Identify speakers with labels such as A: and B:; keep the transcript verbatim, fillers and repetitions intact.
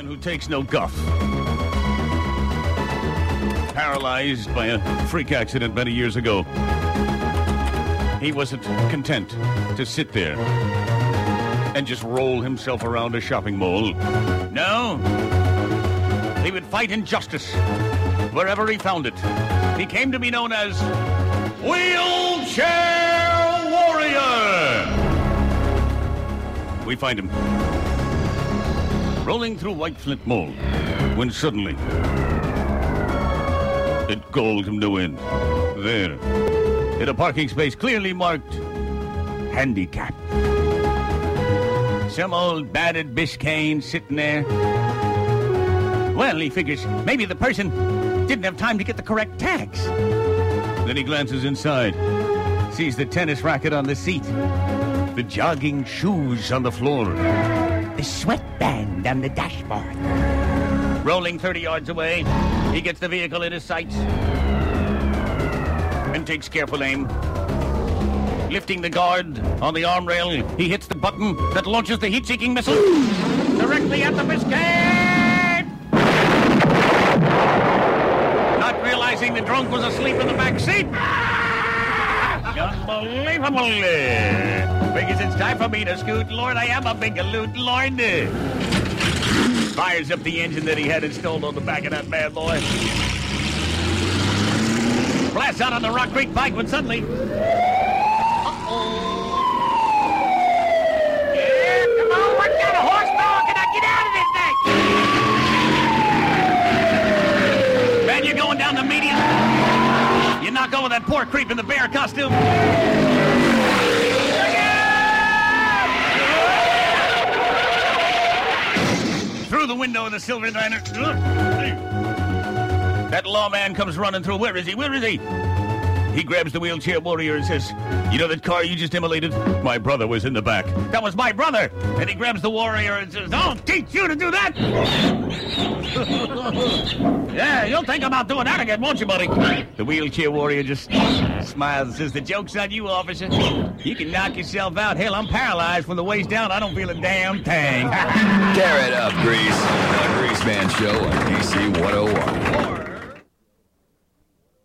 A: man who takes no guff. Paralyzed by a freak accident many years ago. He wasn't content to sit there and just roll himself around a shopping mall. No. He would fight injustice wherever he found it. He came to be known as Wheelchair Warrior. We find him rolling through White Flint Mall when suddenly it galled him no end. There, in a parking space clearly marked handicap. Some old battered Biscayne sitting there. Well, he figures maybe the person didn't have time to get the correct tags. Then he glances inside, sees the tennis racket on the seat, the jogging shoes on the floor, the sweatband on the dashboard. Rolling thirty yards away, he gets the vehicle in his sights and takes careful aim. Lifting the guard on the arm rail, he hits the button that launches the heat-seeking missile directly at the Biscayne! Not realizing the drunk was asleep in the back seat. Unbelievable. Figures it's time for me to scoot, Lord. I am a big galoot, Lord. Fires up the engine that he had installed on the back of that bad boy. Blasts out on the Rock Creek Pike when suddenly... Uh-oh. Yeah, come on, what kind of horsepower can I get out of this thing? Man, you're going down the median. You knock over that poor creep in the bear costume. Through the window of the Silver Diner. That lawman comes running through. Where is he? Where is he? He grabs the Wheelchair Warrior and says, you know that car you just immolated? My brother was in the back. That was my brother! And he grabs the Warrior and says, I'll teach you to do that! Yeah, you'll think about doing that again, won't you, buddy? The Wheelchair Warrior just smiles and says, the joke's on you, officer. You can knock yourself out. Hell, I'm paralyzed from the waist down. I don't feel a damn thing.
B: Tear it up, Grease. The Grease Man Show on D C one oh one.